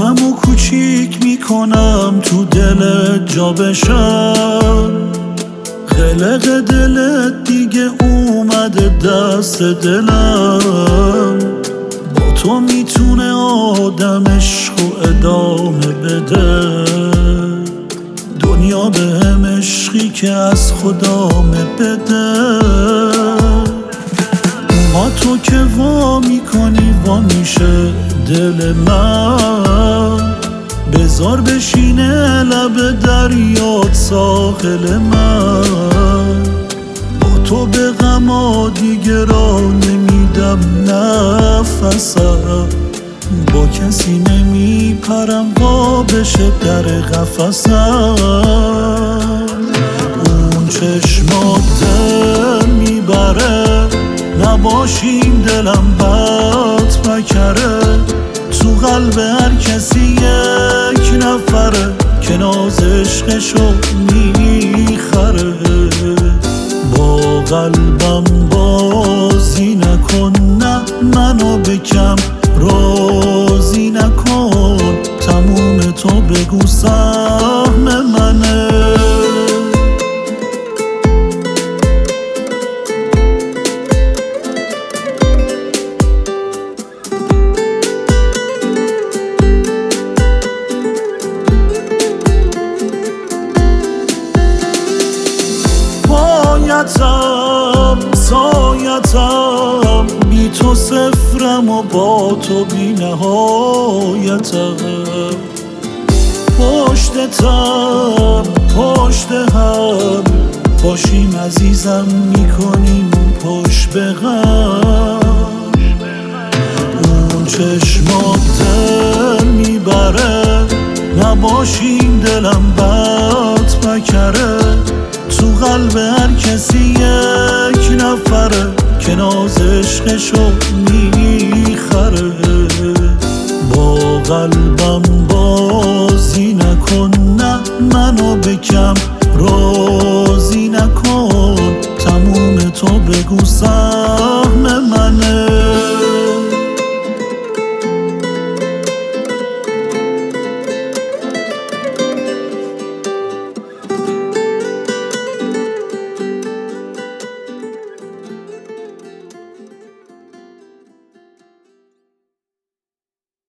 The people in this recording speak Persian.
خودمو کوچیک میکنم تو دلت جا بشم. قلق دلت دیگه اومده دست دلم. با تو میتونه آدم عشق و ادامه بده. دنیا بهم عشقی که از خدامه بده. ما تو که وا میکنی وا میشه دل من. بذار بشینه لب دریات ساحل من. با تو به غما دیگه را نمیدم نفسم. با کسی نمیپرم وا بشه در قفسم. اون چشمات دل میبره. نباشیم دلم بد بکره. تو قلب هر کسی یک نفره که ناز عشقشو میخره. با قلبم بازی نکن نه منو بکم راضی نکن. تموم تو بگو سهم منه. سایتم بی تو صفرم و با تو بی نهایتم. پشت هم باشیم عزیزم میکنیم پشت به غم. اون چشمات دل میبره. نباشیم دلم بد بکره. تو قلب هر کسی یک نفره که ناز عشقشو میخره. با قلبم بازی نکن نه منو بکن